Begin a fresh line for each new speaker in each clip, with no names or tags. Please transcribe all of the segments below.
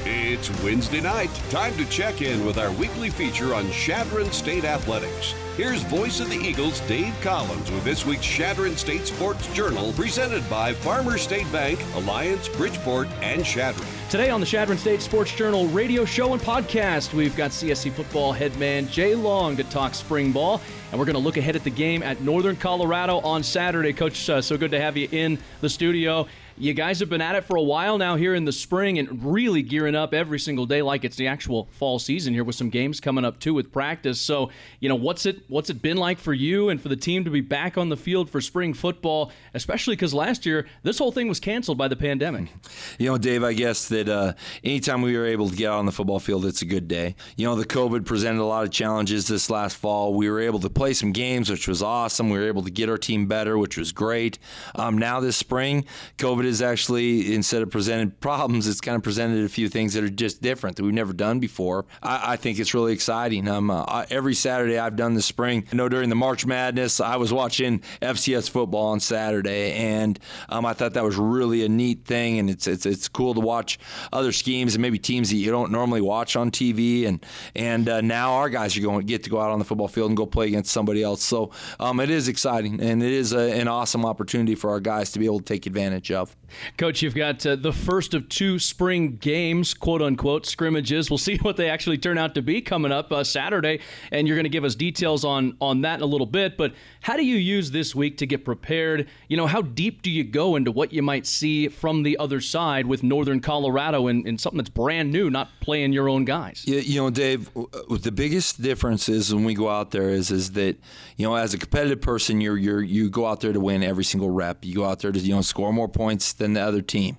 It's Wednesday night. Time to check in with our weekly feature on Chadron State Athletics. Here's voice of the Eagles, Dave Collins, with this week's Chadron State Sports Journal, presented by Farmers State Bank, Alliance, Bridgeport, and Chadron.
Today on the Chadron State Sports Journal radio show and podcast, we've got CSC football head man Jay Long to talk spring ball, and we're going to look ahead at the game at Northern Colorado on Saturday. Coach, so good to have you in the studio. You guys have been at it for a while now here in the spring and really gearing up every single day like it's the actual fall season here with some games coming up too with practice. So, what's it been like for you and for the team to be back on the field for spring football, especially because last year this whole thing was canceled by the pandemic?
Dave, I guess that anytime we were able to get out on the football field, it's a good day. The COVID presented a lot of challenges this last fall. We were able to play some games, which was awesome. We were able to get our team better, which was great. Now this spring, COVID is actually, instead of presenting problems, it's kind of presented a few things that are just different that we've never done before. I think it's really exciting. Every Saturday I've done this spring, during the March Madness, I was watching FCS football on Saturday, and I thought that was really a neat thing, and it's cool to watch other schemes and maybe teams that you don't normally watch on TV, and now our guys are going to get to go out on the football field and go play against somebody else. So it is exciting, and it is an awesome opportunity for our guys to be able to take advantage of.
Coach, you've got the first of two spring games, quote-unquote, scrimmages. We'll see what they actually turn out to be coming up Saturday, and you're going to give us details on that in a little bit. But how do you use this week to get prepared? How deep do you go into what you might see from the other side with Northern Colorado in something that's brand new, not playing your own guys?
Dave, the biggest difference is when we go out there is that, as a competitive person, you go out there to win every single rep. You go out there to, score more points than the other team.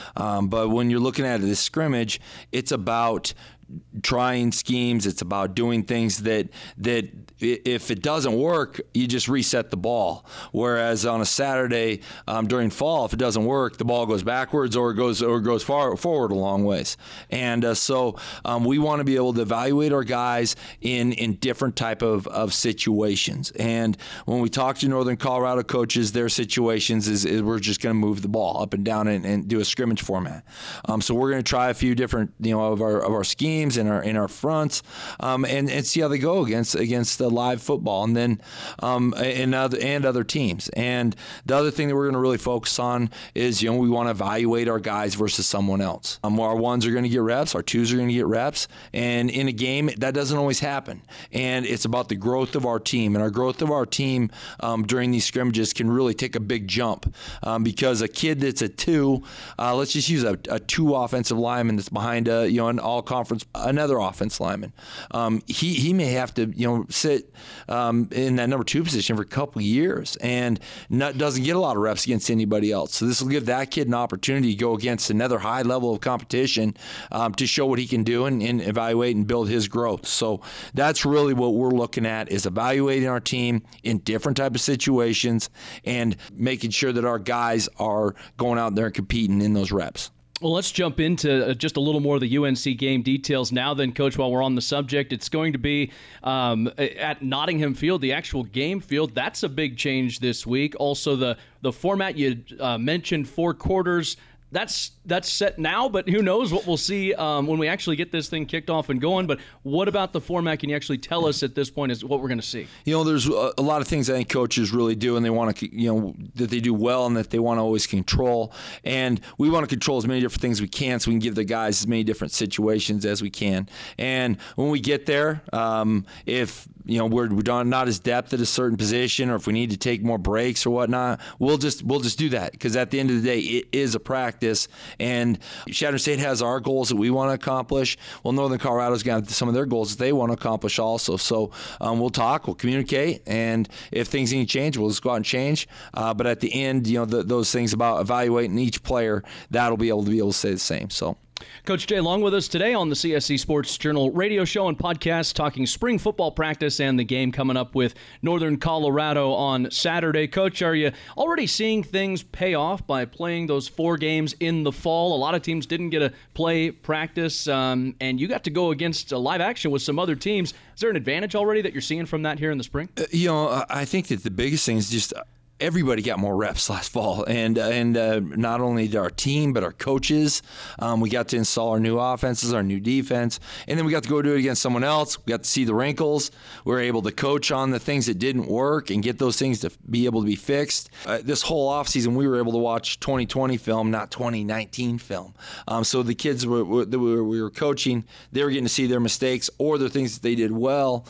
But when you're looking at this scrimmage, it's about trying schemes. It's about doing things that if it doesn't work, you just reset the ball. Whereas on a Saturday during fall, if it doesn't work, the ball goes backwards or it goes forward a long ways. And so we want to be able to evaluate our guys in different type of situations. And when we talk to Northern Colorado coaches, their situations is we're just going to move the ball up and down and do a scrimmage format. So we're going to try a few different of our schemes in our fronts and see how they go against the live football, and then and other teams. And the other thing that we're going to really focus on is we want to evaluate our guys versus someone else. Our ones are going to get reps, our twos are going to get reps, and in a game that doesn't always happen. And it's about the growth of our team, and our growth of our team during these scrimmages can really take a big jump because a kid that's a two, let's just use a two offensive lineman that's behind an all conference another offense lineman. He may have to sit in that number two position for a couple of years and doesn't get a lot of reps against anybody else. So this will give that kid an opportunity to go against another high level of competition to show what he can do and evaluate and build his growth. So that's really what we're looking at, is evaluating our team in different type of situations and making sure that our guys are going out there and competing in those reps.
Well, let's jump into just a little more of the UNC game details now then, Coach, while we're on the subject. It's going to be at Nottingham Field, the actual game field. That's a big change this week. Also, the format you mentioned, 4 quarters. That's set now, but who knows what we'll see when we actually get this thing kicked off and going. But what about the format? Can you actually tell us at this point is what we're going to see?
There's a lot of things I think coaches really do, and they want to, that they do well and that they want to always control. And we want to control as many different things as we can so we can give the guys as many different situations as we can. And when we get there, if we're not as depth at a certain position, or if we need to take more breaks or whatnot, we'll just do that, because at the end of the day, it is a practice. And Chadron State has our goals that we want to accomplish. Well, Northern Colorado's got some of their goals that they want to accomplish also. So we'll talk, we'll communicate, and if things need to change, we'll just go out and change. But at the end, those things about evaluating each player, that'll be able to stay the same. So.
Coach Jay Long with us today on the CSC Sports Journal radio show and podcast, talking spring football practice and the game coming up with Northern Colorado on Saturday. Coach, are you already seeing things pay off by playing those 4 games in the fall? A lot of teams didn't get to play practice, and you got to go against live action with some other teams. Is there an advantage already that you're seeing from that here in the spring?
I think that the biggest thing is just everybody got more reps last fall, and not only did our team but our coaches. We got to install our new offenses, our new defense, and then we got to go do it against someone else. We got to see the wrinkles. We were able to coach on the things that didn't work and get those things to be able to be fixed. This whole offseason, we were able to watch 2020 film, not 2019 film. So the kids we were coaching, they were getting to see their mistakes or the things that they did well.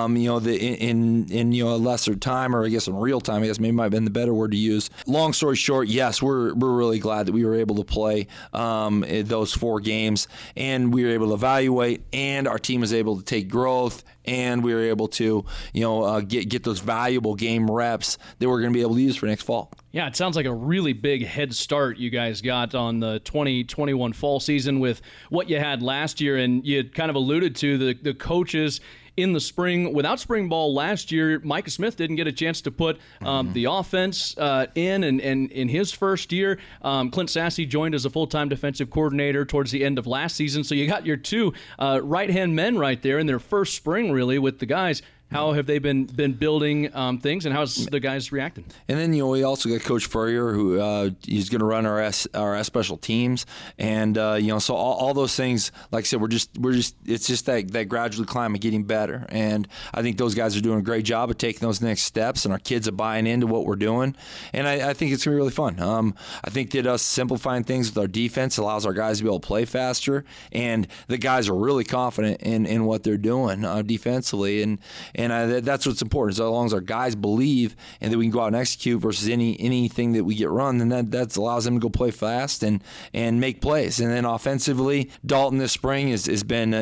In a lesser time, or I guess in real time, I guess maybe might have been the better word to use. Long story short, yes, we're really glad that we were able to play those 4 games, and we were able to evaluate, and our team was able to take growth, and we were able to get those valuable game reps that we're going to be able to use for next fall.
Yeah, it sounds like a really big head start you guys got on the 2021 fall season with what you had last year, and you kind of alluded to the coaches in the spring. Without spring ball last year, Micah Smith didn't get a chance to put the offense in his first year. Clint Sassy joined as a full-time defensive coordinator towards the end of last season. So you got your 2 right-hand men right there in their first spring, really, with the guys. How have they been building things, and how's the guys reacting? And
then we also got Coach Furrier, who he's going to run our S special teams, and so all those things. Like I said, we're just it's just that gradually climb of getting better, and I think those guys are doing a great job of taking those next steps, and our kids are buying into what we're doing, and I think it's going to be really fun. I think that us simplifying things with our defense allows our guys to be able to play faster, and the guys are really confident in what they're doing defensively, and that's what's important. So as long as our guys believe and that we can go out and execute versus anything that we get run, then that allows them to go play fast and make plays. And then offensively, Dalton this spring has been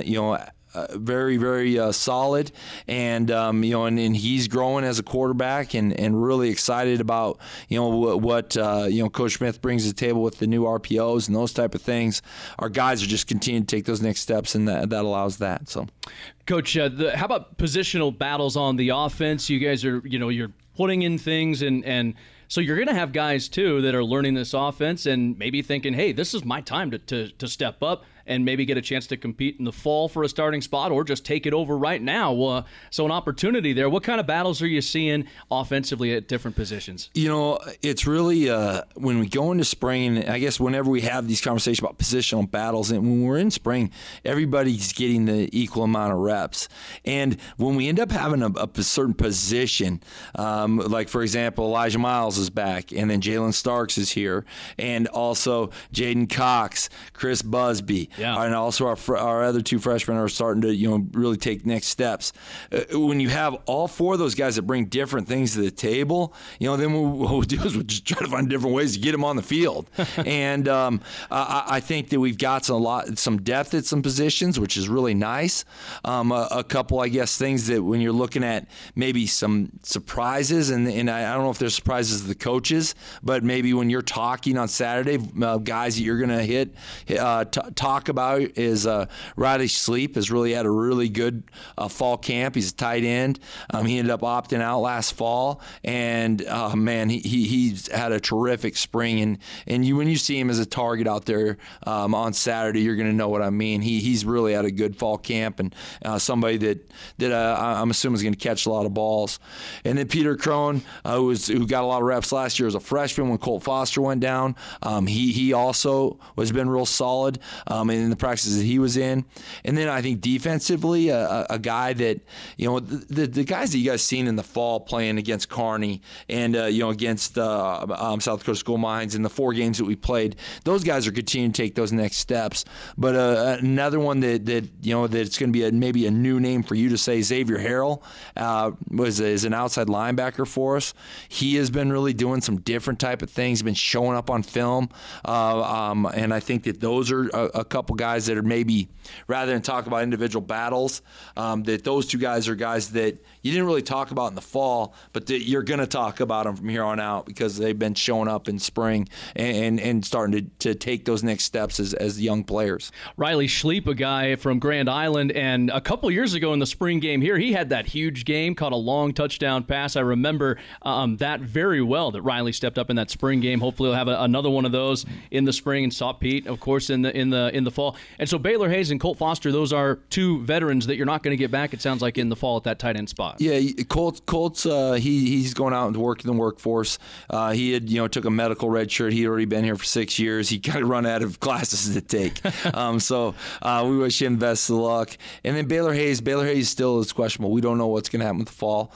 very, very solid, and and he's growing as a quarterback, and really excited about what Coach Smith brings to the table with the new RPOs and those type of things. Our guys are just continuing to take those next steps, and that allows that. So,
Coach, how about positional battles on the offense? You guys are you're putting in things and. So you're going to have guys, too, that are learning this offense and maybe thinking, hey, this is my time to step up and maybe get a chance to compete in the fall for a starting spot or just take it over right now. So an opportunity there. What kind of battles are you seeing offensively at different positions?
It's really when we go into spring, and I guess whenever we have these conversations about positional battles, and when we're in spring, everybody's getting the equal amount of reps. And when we end up having a certain position, like, for example, Elijah Miles is back, and then Jalen Starks is here, and also Jaden Cox, Chris Busby, and also our other 2 freshmen are starting to really take next steps. When you have all 4 of those guys that bring different things to the table, then what we'll do is we'll just try to find different ways to get them on the field. And I think that we've got some depth at some positions, which is really nice. A couple, I guess, things that when you're looking at maybe some surprises, and I don't know if there's surprises to the coaches, but maybe when you're talking on Saturday, guys that you're going to talk about is Riley Sleep has really had a really good fall camp. He's a tight end. He ended up opting out last fall, and he's had a terrific spring. And when you see him as a target out there on Saturday, you're going to know what I mean. He's really had a good fall camp, and somebody that I'm assuming is going to catch a lot of balls. And then Peter Crone, who got a lot of reps last year as a freshman when Colt Foster went down. He also has been real solid in the practices that he was in. And then I think defensively, a guy that, the guys that you guys seen in the fall playing against Kearney and, against South Dakota School Mines in the 4 games that we played, those guys are continuing to take those next steps. But another one that it's going to be maybe a new name for you to say, Xavier Harrell is an outside linebacker for us. He has been really doing some different type of things, been showing up on film. And I think that those are a couple guys that are maybe, rather than talk about individual battles, that those 2 guys are guys that you didn't really talk about in the fall, but that you're going to talk about them from here on out because they've been showing up in spring and starting to take those next steps as young players.
Riley Schleep, a guy from Grand Island, and a couple years ago in the spring game here, he had that huge game, caught a long touchdown pass. I remember that very well, that Riley stepped up in that spring game. Hopefully he'll have another one of those in the spring, and saw Pete, of course, in the the fall. And so Baylor Hayes and Colt Foster, those are two veterans that you're not going to get back, it sounds like, in the fall at that tight end spot.
Yeah, Colt's he's going out and working the workforce. He had took a medical red shirt. He'd already been here for 6 years. He kind of run out of classes to take. So we wish him best of luck. And then Baylor Hayes still is questionable. We don't know what's going to happen with the fall.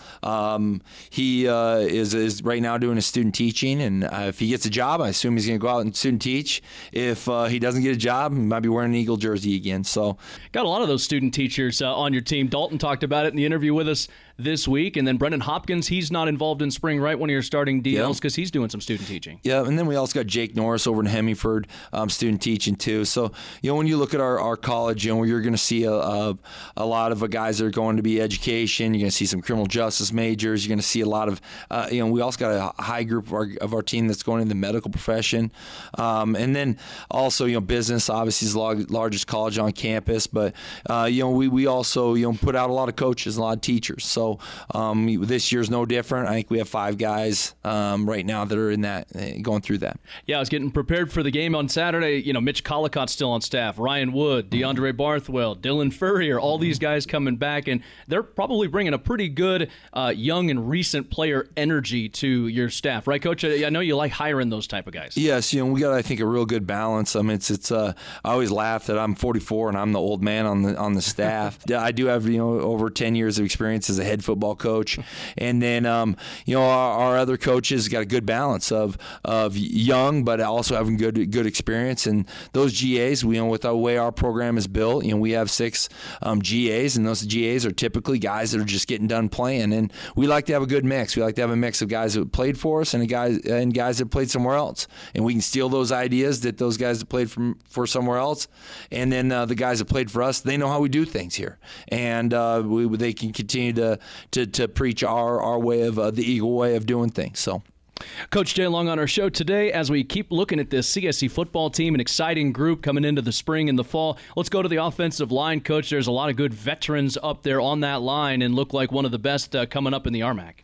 He is right now doing his student teaching, and if he gets a job, I assume he's going to go out and student teach. If he doesn't get a job, he might be wearing an Eagle jersey again. So
got a lot of those student teachers on your team. Dalton talked about it in the interview with us this week. And then Brendan Hopkins, he's not involved in spring, right? One of your starting DLs, because he's doing some student teaching.
Yeah, and then we also got Jake Norris over in Hemingford, student teaching too. So, when you look at our college, you're going to see a lot of guys that are going to be education. You're going to see some criminal justice majors. You're going to see a lot of, we also got a high group of our team that's going in the medical profession. And then also, business obviously is the largest college on campus. But, we also, put out a lot of coaches and a lot of teachers. So this year's no different. I think we have 5 guys right now that are in that, going through that.
Yeah, I was getting prepared for the game on Saturday. Mitch Collicott's still on staff, Ryan Wood, DeAndre Barthwell, Dylan Furrier, all these guys coming back, and they're probably bringing a pretty good young and recent player energy to your staff, right, Coach? I know you like hiring those type of guys.
Yes, we got, I think, a real good balance. I mean, it's I always laugh that I'm 44 and I'm the old man on the staff. I do have over 10 years of experience as a head football coach, and then our other coaches got a good balance of young but also having good experience. And those GAs, with the way our program is built, we have 6 GAs, and those GAs are typically guys that are just getting done playing. And we like to have a good mix. We like to have a mix of guys that played for us and guys that played somewhere else, and we can steal those ideas that those guys that played for somewhere else, and then the guys that played for us, they know how we do things here, and they can continue to preach our way of the Eagle way of doing things. So.
Coach Jay Long on our show today as we keep looking at this CSC football team, an exciting group coming into the spring and the fall. Let's go to the offensive line, Coach. There's a lot of good veterans up there on that line and look like one of the best coming up in the RMAC.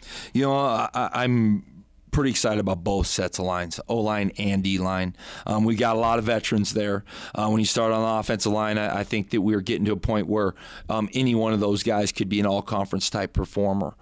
I'm pretty excited about both sets of lines, O-line and D-line. We got a lot of veterans there. When you start on the offensive line, I think that we're getting to a point where any one of those guys could be an all-conference type performer.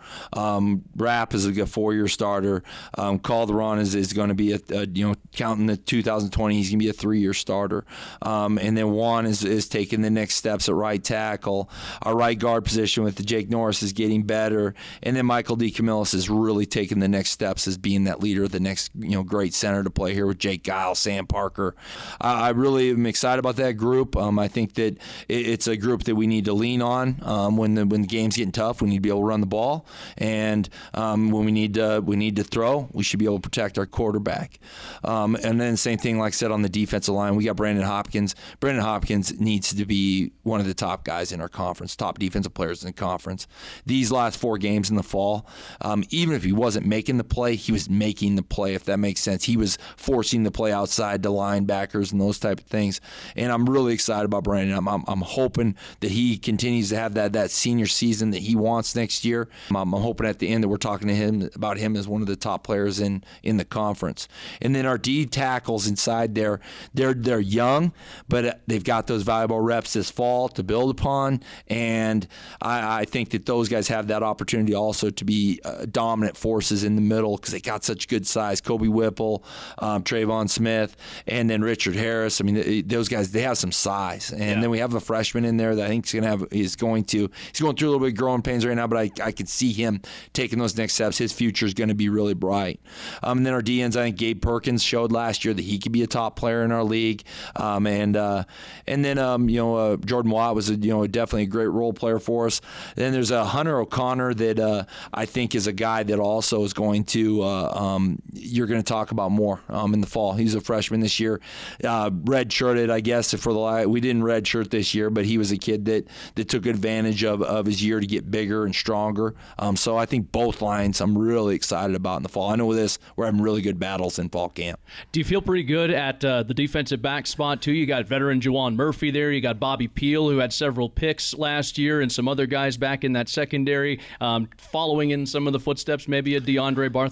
Rapp is a 4-year starter. Calderon is going to be counting the 2020, he's going to be a 3-year starter. And then Juan is taking the next steps at right tackle. Our right guard position with Jake Norris is getting better. And then Michael D. Camillus is really taking the next steps as being that leader, the next great center to play here with Jake Giles, Sam Parker. I really am excited about that group. I think that it's a group that we need to lean on when the game's getting tough. We need to be able to run the ball, and when we need to throw, we should be able to protect our quarterback. And then same thing, like I said, on the defensive line, we got Brandon Hopkins. Brandon Hopkins needs to be one of the top guys in our conference, top defensive players in the conference. These last 4 games in the fall, even if he wasn't making the play, he was making the play, if that makes sense. He was forcing the play outside to linebackers and those type of things. And I'm really excited about Brandon. I'm hoping that he continues to have that senior season that he wants next year. I'm hoping at the end that we're talking to him about him as one of the top players in the conference. And then our D tackles inside there, they're young, but they've got those valuable reps this fall to build upon. And I think that those guys have that opportunity also to be dominant forces in the middle because they got such good size. Kobe Whipple, Trayvon Smith, and then Richard Harris. I mean, those guys, they have some size. And then we have a freshman in there that I think he's going through a little bit of growing pains right now, but I can see him taking those next steps. His future is going to be really bright. And then our DNs, I think Gabe Perkins showed last year that he could be a top player in our league. And then Jordan Watt was definitely a great role player for us. Then there's a Hunter O'Connor that I think is a guy that also is going to you're going to talk about more in the fall. He's a freshman this year, redshirted, I guess. We didn't redshirt this year, but he was a kid that took advantage of his year to get bigger and stronger. So I think both lines I'm really excited about in the fall. I know with this we're having really good battles in fall camp.
Do you feel pretty good at the defensive back spot too? You got veteran Juwan Murphy there. You got Bobby Peel, who had several picks last year, and some other guys back in that secondary, following in some of the footsteps, maybe a DeAndre Barthwell type guy.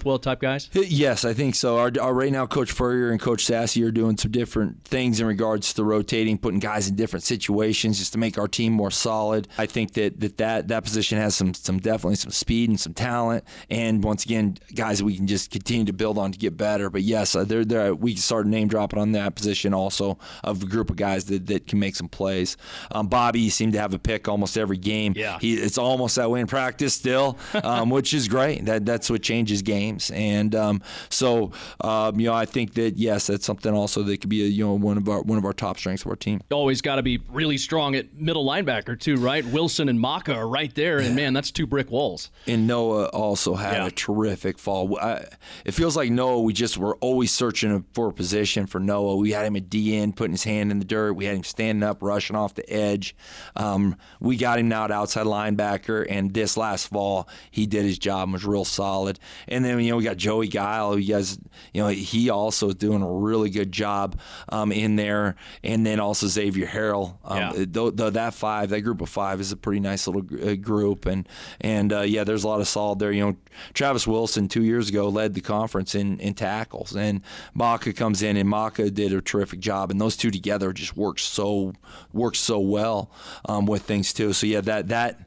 guys?
Yes, I think so. Our right now, Coach Furrier and Coach Sassy are doing some different things in regards to rotating, putting guys in different situations just to make our team more solid. I think that position has some definitely some speed and some talent, and once again, guys that we can just continue to build on to get better. But yes, we can start name dropping on that position also of a group of guys that can make some plays. Bobby seemed to have a pick almost every game.
Yeah.
It's almost that way in practice still, which is great. That's what changes games. And I think that yes, that's something also that could be one of our top strengths of our team.
Always got to be really strong at middle linebacker too, right? Wilson and Maka are right there, and man, that's 2 brick walls.
And Noah also had a terrific fall. It feels like Noah, we're always searching for a position for Noah. We had him at DN, putting his hand in the dirt. We had him standing up, rushing off the edge. We got him now at outside linebacker, and this last fall he did his job and was real solid. And then we got Joey Guile. He also is doing a really good job in there. And then also Xavier Harrell. That group of 5 is a pretty nice little group. And there's a lot of solid there. Travis Wilson 2 years ago led the conference in tackles, and Maka comes in, and Maka did a terrific job. And those two together just work so well with things too. So that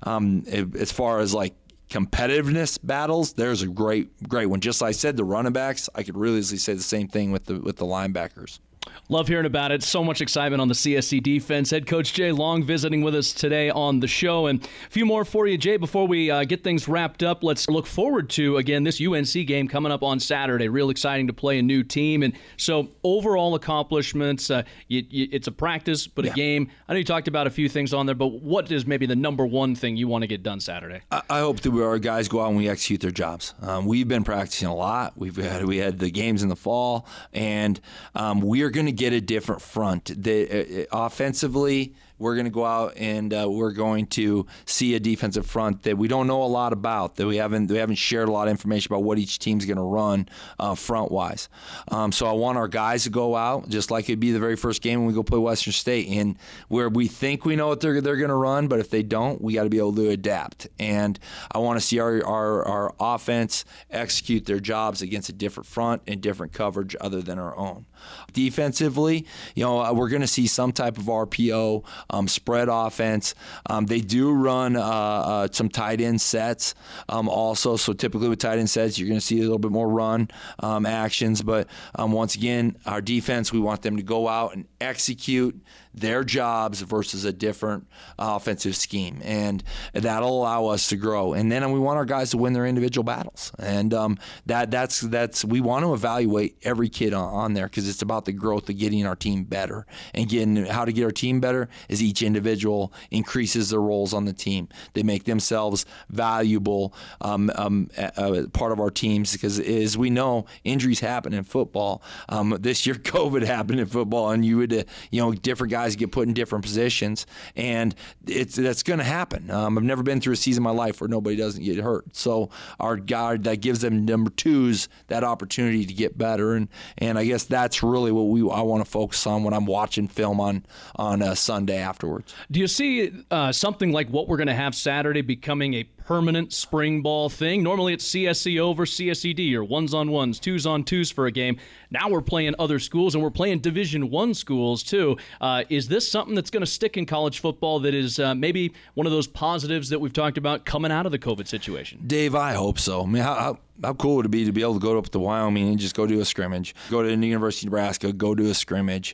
as far as like competitiveness battles, there's a great one. Just like I said, the running backs, I could really easily say the same thing with the linebackers.
Love hearing about it. So much excitement on the CSC defense. Head Coach Jay Long visiting with us today on the show. And a few more for you, Jay, before we get things wrapped up. Let's look forward to, again, this UNC game coming up on Saturday. Real exciting to play a new team. And so overall accomplishments, it's a practice, but a game. I know you talked about a few things on there, but what is maybe the number one thing you want to get done Saturday?
I hope that our guys go out and we execute their jobs. We've been practicing a lot. We had the games in the fall, and we are going to get a different front. Offensively, we're going to go out and we're going to see a defensive front that we don't know a lot about, that we haven't shared a lot of information about what each team's going to run front-wise. So I want our guys to go out, just like it'd be the very first game when we go play Western State, and where we think we know what they're going to run, but if they don't, we got to be able to adapt. And I want to see our offense execute their jobs against a different front and different coverage other than our own. Defensively, we're going to see some type of RPO, spread offense. They do run some tight end sets also. So typically with tight end sets, you're going to see a little bit more run actions. But once again, our defense, we want them to go out and execute their jobs versus a different offensive scheme, and that'll allow us to grow. And then we want our guys to win their individual battles, and that's we want to evaluate every kid on there, because it's about the growth of getting our team better. And getting how to get our team better is each individual increases their roles on the team. They make themselves valuable part of our teams, because as we know, injuries happen in football. This year, COVID happened in football, and you would different guys get put in different positions, and that's going to happen. I've never been through a season in my life where nobody doesn't get hurt. So our guy, that gives them number twos that opportunity to get better, and I guess that's really what I want to focus on when I'm watching film on Sunday afterwards.
Do you see something like what we're going to have Saturday becoming a permanent spring ball thing? Normally it's CSC over CSED, or 1s-on-1s, 2s-on-2s for a game. Now we're playing other schools, and we're playing Division I schools too. Is this something that's going to stick in college football, that is maybe one of those positives that we've talked about coming out of the COVID situation?
Dave, I hope so. I mean, how cool would it be to be able to go up to Wyoming and just go do a scrimmage, go to the University of Nebraska, go do a scrimmage?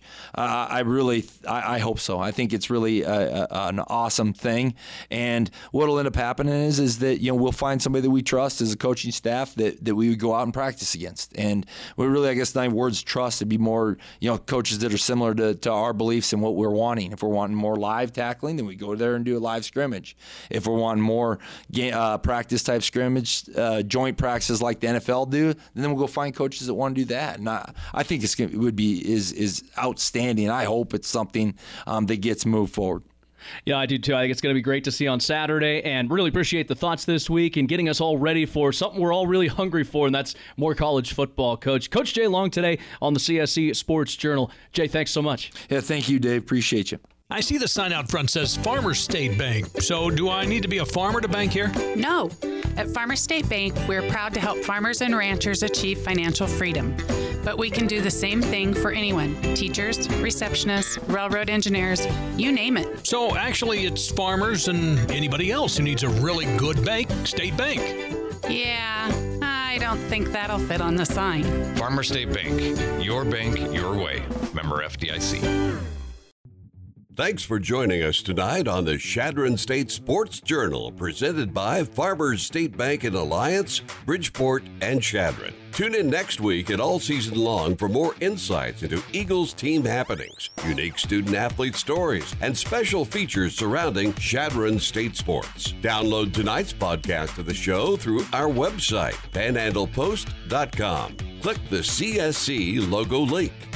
I hope so. I think it's really an awesome thing. And what will end up happening is that we'll find somebody that we trust as a coaching staff that we would go out and practice against. And we really, I guess, 9 words trust, it'd be more coaches that are similar to our beliefs and what we're wanting. If we're wanting more live tackling, then we go there and do a live scrimmage. If we're wanting more practice type scrimmage, joint practices like the NFL do, then we'll go find coaches that want to do that. And I think it would be is outstanding. I hope it's something that gets moved forward.
Yeah, I do too. I think it's going to be great to see on Saturday, and really appreciate the thoughts this week and getting us all ready for something we're all really hungry for, and that's more college football. Coach Jay Long today on the CSC Sports Journal. Jay, thanks so much.
Yeah, thank you, Dave. Appreciate you.
I see the sign out front says Farmers State Bank. So do I need to be a farmer to bank here?
No. At Farmers State Bank, we're proud to help farmers and ranchers achieve financial freedom. But we can do the same thing for anyone. Teachers, receptionists, railroad engineers, you name it.
So actually it's farmers and anybody else who needs a really good bank, State Bank.
Yeah, I don't think that'll fit on the sign.
Farmers State Bank. Your bank, your way. Member FDIC.
Thanks for joining us tonight on the Chadron State Sports Journal, presented by Farmers State Bank in Alliance, Bridgeport, and Chadron. Tune in next week and all season long for more insights into Eagles team happenings, unique student-athlete stories, and special features surrounding Chadron State sports. Download tonight's podcast of the show through our website, panhandlepost.com. Click the CSC logo link.